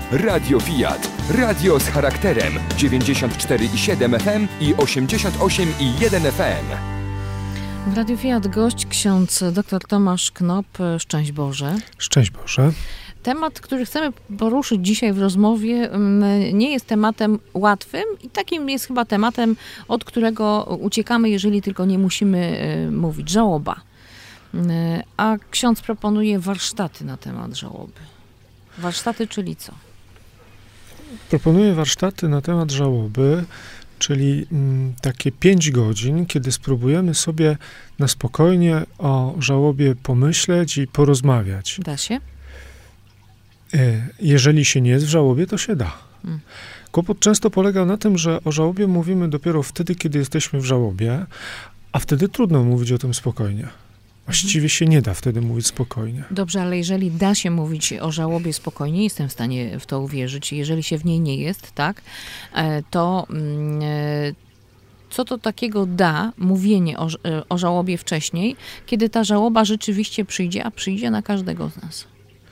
Radio Fiat. Radio z charakterem. 94,7 FM i 88,1 FM. W Radiu Fiat gość ksiądz dr Tomasz Knop. Szczęść Boże. Szczęść Boże. Temat, który chcemy poruszyć dzisiaj w rozmowie, nie jest tematem łatwym i takim jest chyba tematem, od którego uciekamy, jeżeli tylko nie musimy mówić. Żałoba. A ksiądz proponuje warsztaty na temat żałoby. Warsztaty, czyli co? Proponuję warsztaty na temat żałoby, czyli takie 5 godzin, kiedy spróbujemy sobie na spokojnie o żałobie pomyśleć i porozmawiać. Da się? Jeżeli się nie jest w żałobie, to się da. Kłopot często polega na tym, że o żałobie mówimy dopiero wtedy, kiedy jesteśmy w żałobie, a wtedy trudno mówić o tym spokojnie. Właściwie się nie da wtedy mówić spokojnie. Dobrze, ale jeżeli da się mówić o żałobie spokojnie, jestem w stanie w to uwierzyć, jeżeli się w niej nie jest, tak, to co to takiego da mówienie o żałobie wcześniej, kiedy ta żałoba rzeczywiście przyjdzie, a przyjdzie na każdego z nas?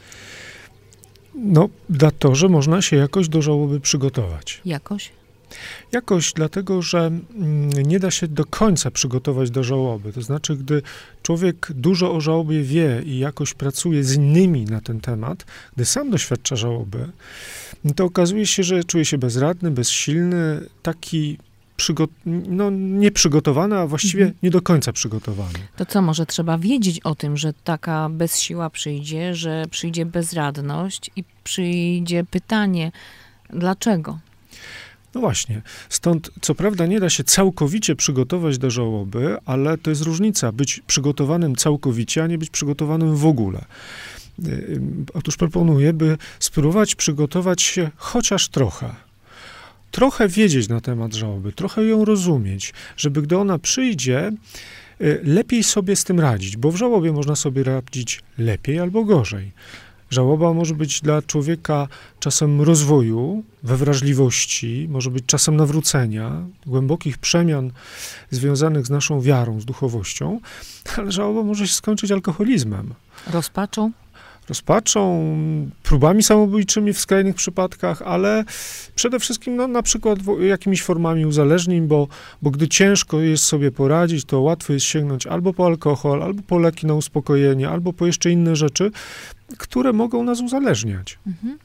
No, da to, że można się jakoś do żałoby przygotować. Jakoś? Jakoś dlatego, że nie da się do końca przygotować do żałoby. To znaczy, gdy człowiek dużo o żałobie wie i jakoś pracuje z innymi na ten temat, gdy sam doświadcza żałoby, to okazuje się, że czuje się bezradny, bezsilny, taki nieprzygotowany, a właściwie nie do końca przygotowany. To co, może trzeba wiedzieć o tym, że taka bezsiła przyjdzie, że przyjdzie bezradność i przyjdzie pytanie, dlaczego? No właśnie, stąd co prawda nie da się całkowicie przygotować do żałoby, ale to jest różnica być przygotowanym całkowicie, a nie być przygotowanym w ogóle. Otóż proponuję, by spróbować przygotować się chociaż trochę. Trochę wiedzieć na temat żałoby, trochę ją rozumieć, żeby gdy ona przyjdzie, lepiej sobie z tym radzić, bo w żałobie można sobie radzić lepiej albo gorzej. Żałoba może być dla człowieka czasem rozwoju, we wrażliwości, może być czasem nawrócenia, głębokich przemian związanych z naszą wiarą, z duchowością, ale żałoba może się skończyć alkoholizmem. Rozpaczą, próbami samobójczymi w skrajnych przypadkach, ale przede wszystkim na przykład jakimiś formami uzależnień, bo gdy ciężko jest sobie poradzić, to łatwo jest sięgnąć albo po alkohol, albo po leki na uspokojenie, albo po jeszcze inne rzeczy, które mogą nas uzależniać.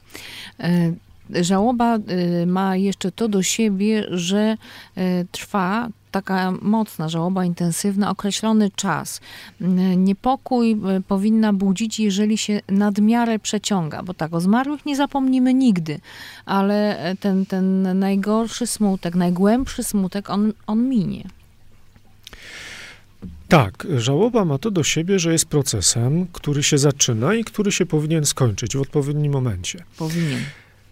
Żałoba ma jeszcze to do siebie, że trwa taka mocna żałoba, intensywna, określony czas. Niepokój powinna budzić, jeżeli się nadmiarę przeciąga, bo tak, o zmarłych nie zapomnimy nigdy, ale ten najgorszy smutek, najgłębszy smutek, on minie. Tak, żałoba ma to do siebie, że jest procesem, który się zaczyna i który się powinien skończyć w odpowiednim momencie. Powinien.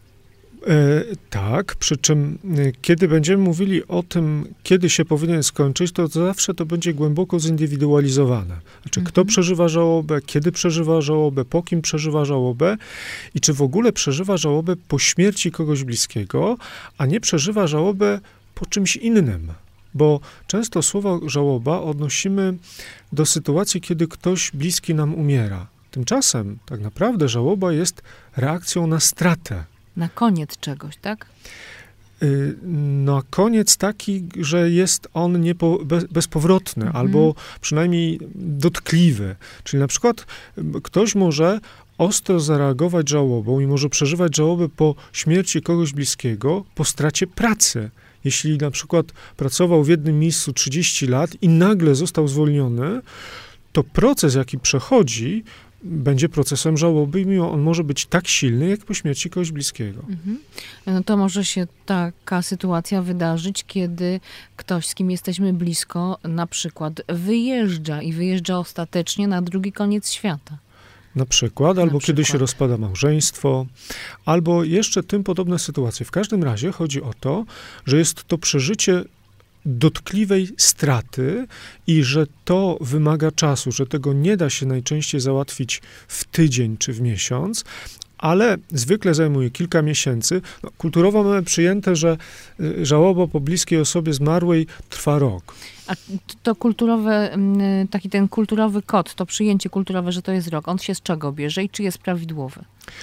Tak, przy czym kiedy będziemy mówili o tym, kiedy się powinien skończyć, to zawsze to będzie głęboko zindywidualizowane. Znaczy, kto przeżywa żałobę, kiedy przeżywa żałobę, po kim przeżywa żałobę i czy w ogóle przeżywa żałobę po śmierci kogoś bliskiego, a nie przeżywa żałobę po czymś innym. Bo często słowo żałoba odnosimy do sytuacji, kiedy ktoś bliski nam umiera. Tymczasem tak naprawdę żałoba jest reakcją na stratę. Na koniec czegoś, tak? Na koniec taki, że jest on bezpowrotny, albo przynajmniej dotkliwy. Czyli na przykład ktoś może ostro zareagować żałobą i może przeżywać żałobę po śmierci kogoś bliskiego, po stracie pracy. Jeśli na przykład pracował w jednym miejscu 30 lat i nagle został zwolniony, to proces, jaki przechodzi, będzie procesem żałoby i on może być tak silny, jak po śmierci kogoś bliskiego. No to może się taka sytuacja wydarzyć, kiedy ktoś, z kim jesteśmy blisko, na przykład wyjeżdża ostatecznie na drugi koniec świata. Na przykład, albo kiedy się rozpada małżeństwo, albo jeszcze tym podobne sytuacje. W każdym razie chodzi o to, że jest to przeżycie dotkliwej straty i że to wymaga czasu, że tego nie da się najczęściej załatwić w tydzień czy w miesiąc, ale zwykle zajmuje kilka miesięcy. No, kulturowo mamy przyjęte, że żałoba po bliskiej osobie zmarłej trwa rok. A to kulturowe, taki ten kulturowy kod, to przyjęcie kulturowe, że to jest rok, on się z czego bierze i czy jest prawidłowy?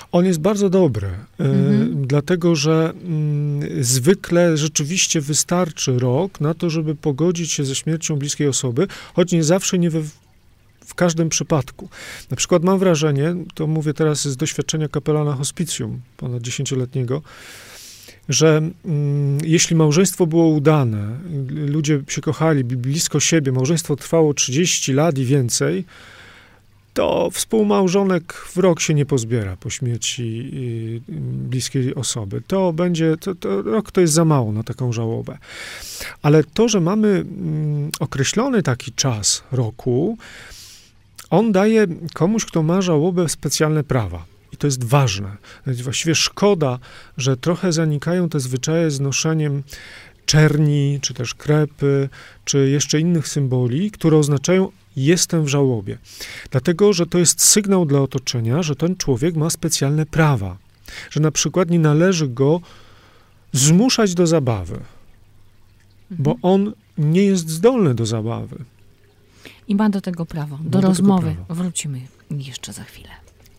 On jest bardzo dobry, dlatego że zwykle rzeczywiście wystarczy rok na to, żeby pogodzić się ze śmiercią bliskiej osoby, choć nie zawsze, nie w każdym przypadku. Na przykład mam wrażenie, to mówię teraz z doświadczenia kapelana hospicjum ponad 10-letniego, że jeśli małżeństwo było udane, ludzie się kochali blisko siebie, małżeństwo trwało 30 lat i więcej, to współmałżonek w rok się nie pozbiera po śmierci bliskiej osoby. To rok to jest za mało na taką żałobę. Ale to, że mamy określony taki czas roku, on daje komuś, kto ma żałobę, specjalne prawa. I to jest ważne. Właściwie szkoda, że trochę zanikają te zwyczaje z noszeniem czerni, czy też krepy, czy jeszcze innych symboli, które oznaczają jestem w żałobie. Dlatego, że to jest sygnał dla otoczenia, że ten człowiek ma specjalne prawa. Że na przykład nie należy go zmuszać do zabawy, bo on nie jest zdolny do zabawy. I ma do tego prawo. Do rozmowy wrócimy jeszcze za chwilę.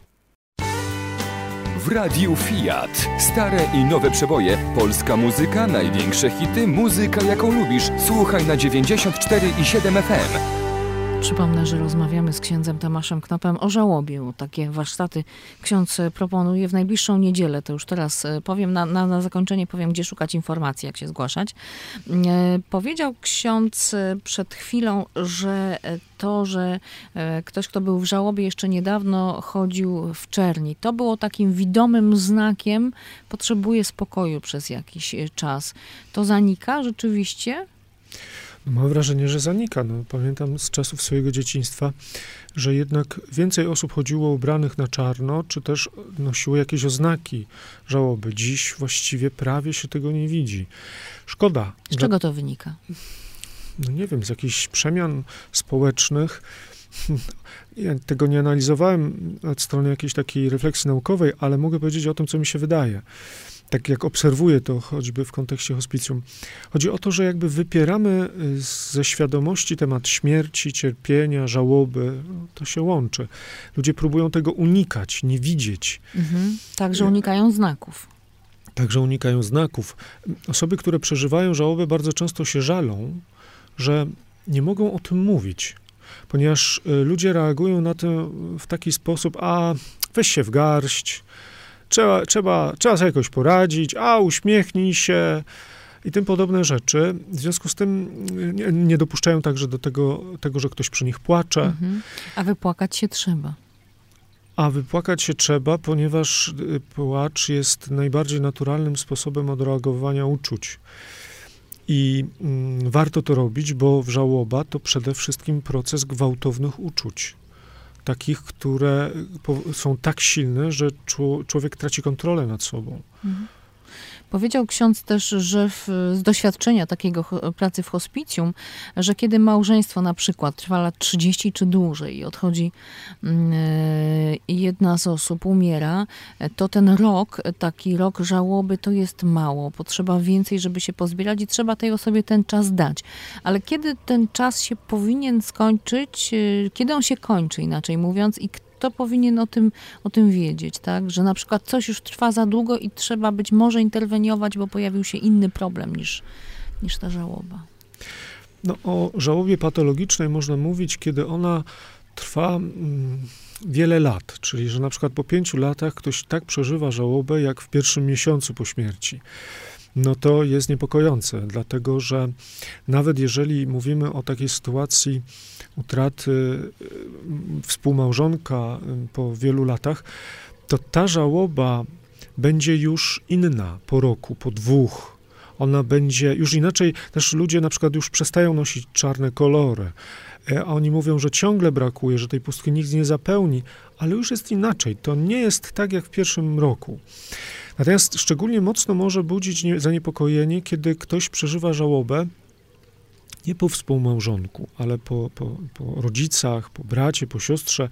W Radiu Fiat. Stare i nowe przeboje. Polska muzyka, największe hity, muzyka jaką lubisz. Słuchaj na 94,7 FM. Przypomnę, że rozmawiamy z księdzem Tomaszem Knopem o żałobie. Takie warsztaty ksiądz proponuje w najbliższą niedzielę. To już teraz powiem, na zakończenie powiem, gdzie szukać informacji, jak się zgłaszać. Powiedział ksiądz przed chwilą, że to, że ktoś, kto był w żałobie jeszcze niedawno, chodził w czerni, to było takim widomym znakiem, potrzebuje spokoju przez jakiś czas. To zanika rzeczywiście? Mam wrażenie, że zanika. Pamiętam z czasów swojego dzieciństwa, że jednak więcej osób chodziło ubranych na czarno, czy też nosiło jakieś oznaki żałoby. Dziś właściwie prawie się tego nie widzi. Szkoda. Z czego to wynika? Nie wiem, z jakichś przemian społecznych. Ja tego nie analizowałem od strony jakiejś takiej refleksji naukowej, ale mogę powiedzieć o tym, co mi się wydaje. Tak jak obserwuję to choćby w kontekście hospicjum. Chodzi o to, że jakby wypieramy ze świadomości temat śmierci, cierpienia, żałoby. To się łączy. Ludzie próbują tego unikać, nie widzieć. Także unikają znaków. Także unikają znaków. Osoby, które przeżywają żałobę, bardzo często się żalą, że nie mogą o tym mówić. Ponieważ ludzie reagują na to w taki sposób, weź się w garść, trzeba sobie jakoś poradzić, uśmiechnij się i tym podobne rzeczy. W związku z tym nie dopuszczają także do tego, że ktoś przy nich płacze. A wypłakać się trzeba. A wypłakać się trzeba, ponieważ płacz jest najbardziej naturalnym sposobem odreagowania uczuć. I warto to robić, bo żałoba to przede wszystkim proces gwałtownych uczuć. Takich, które są tak silne, że człowiek traci kontrolę nad sobą. Powiedział ksiądz też, że z doświadczenia takiego pracy w hospicjum, że kiedy małżeństwo na przykład trwa lat 30 czy dłużej i odchodzi jedna z osób, umiera, to ten rok, taki rok żałoby to jest mało. Potrzeba więcej, żeby się pozbierać i trzeba tej osobie ten czas dać. Ale kiedy ten czas się powinien skończyć, kiedy on się kończy, inaczej mówiąc, i kto powinien o tym wiedzieć, tak? Że na przykład coś już trwa za długo i trzeba być może interweniować, bo pojawił się inny problem niż ta żałoba. O żałobie patologicznej można mówić, kiedy ona trwa wiele lat, czyli że na przykład po 5 latach ktoś tak przeżywa żałobę, jak w pierwszym miesiącu po śmierci. To jest niepokojące, dlatego że nawet jeżeli mówimy o takiej sytuacji utraty współmałżonka po wielu latach, to ta żałoba będzie już inna po roku, po 2. Ona będzie już inaczej, też ludzie na przykład już przestają nosić czarne kolory. A oni mówią, że ciągle brakuje, że tej pustki nikt nie zapełni, ale już jest inaczej. To nie jest tak jak w pierwszym roku. Natomiast szczególnie mocno może budzić zaniepokojenie, kiedy ktoś przeżywa żałobę nie po współmałżonku, ale po rodzicach, po bracie, po siostrze,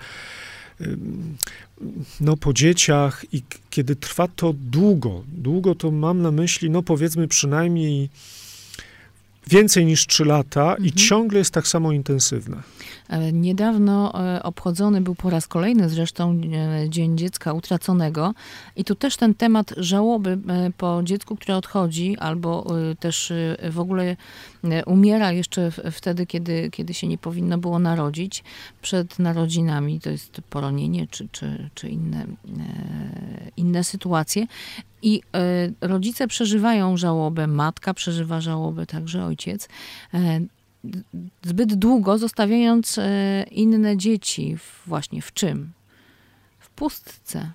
po dzieciach i kiedy trwa to długo to mam na myśli, powiedzmy przynajmniej więcej niż 3 lata i ciągle jest tak samo intensywne. Niedawno obchodzony był po raz kolejny zresztą Dzień Dziecka Utraconego i tu też ten temat żałoby po dziecku, które odchodzi albo też w ogóle umiera jeszcze wtedy, kiedy się nie powinno było narodzić, przed narodzinami, to jest poronienie czy inne sytuacje. I rodzice przeżywają żałobę, matka przeżywa żałobę, także ojciec, zbyt długo zostawiając inne dzieci właśnie w czym? W pustce.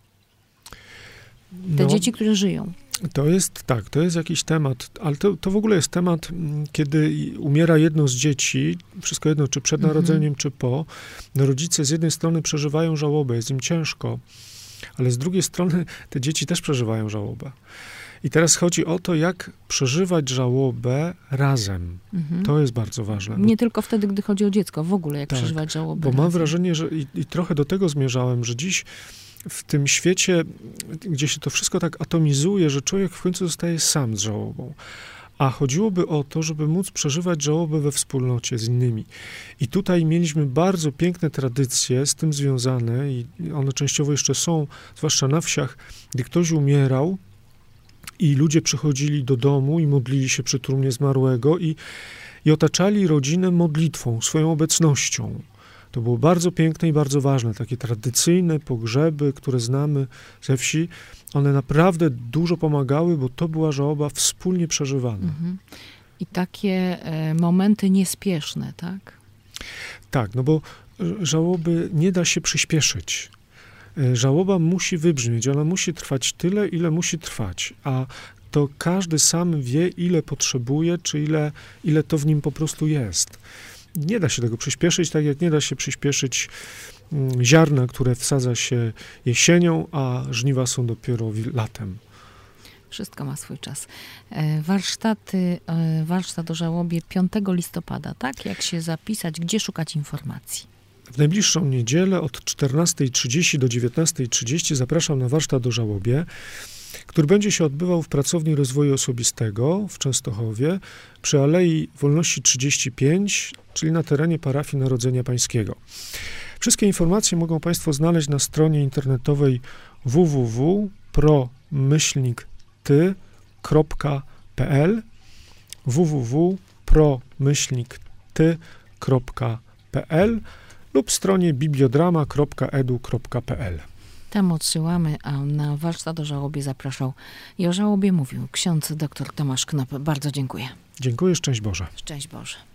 Te dzieci, które żyją. To jest jakiś temat, ale to w ogóle jest temat, kiedy umiera jedno z dzieci, wszystko jedno, czy przed narodzeniem, czy po, rodzice z jednej strony przeżywają żałobę, jest im ciężko, ale z drugiej strony te dzieci też przeżywają żałobę. I teraz chodzi o to, jak przeżywać żałobę razem. To jest bardzo ważne. Nie tylko wtedy, gdy chodzi o dziecko, w ogóle jak przeżywać żałobę bo razem. mam wrażenie, że i trochę do tego zmierzałem, że dziś w tym świecie, gdzie się to wszystko tak atomizuje, że człowiek w końcu zostaje sam z żałobą. A chodziłoby o to, żeby móc przeżywać żałobę we wspólnocie z innymi. I tutaj mieliśmy bardzo piękne tradycje z tym związane i one częściowo jeszcze są, zwłaszcza na wsiach, gdy ktoś umierał i ludzie przychodzili do domu i modlili się przy trumnie zmarłego i otaczali rodzinę modlitwą, swoją obecnością. To było bardzo piękne i bardzo ważne. Takie tradycyjne pogrzeby, które znamy ze wsi, one naprawdę dużo pomagały, bo to była żałoba wspólnie przeżywana. I takie momenty niespieszne, tak? Tak, no bo żałoby nie da się przyspieszyć. Żałoba musi wybrzmieć, ona musi trwać tyle, ile musi trwać, a to każdy sam wie, ile potrzebuje, czy ile to w nim po prostu jest. Nie da się tego przyspieszyć, tak jak nie da się przyspieszyć ziarna, które wsadza się jesienią, a żniwa są dopiero latem. Wszystko ma swój czas. Warsztat o żałobie 5 listopada, tak? Jak się zapisać, gdzie szukać informacji? W najbliższą niedzielę od 14:30 do 19:30 zapraszam na warsztat o żałobie, który będzie się odbywał w Pracowni Rozwoju Osobistego w Częstochowie przy Alei Wolności 35, czyli na terenie parafii Narodzenia Pańskiego. Wszystkie informacje mogą Państwo znaleźć na stronie internetowej www.promyślnikty.pl www.promyślnikty.pl lub stronie bibliodrama.edu.pl. Tam odsyłamy, a na warsztat o żałobie zapraszał i o żałobie mówił ksiądz dr Tomasz Knop. Bardzo dziękuję. Dziękuję, szczęść Boże. Szczęść Boże.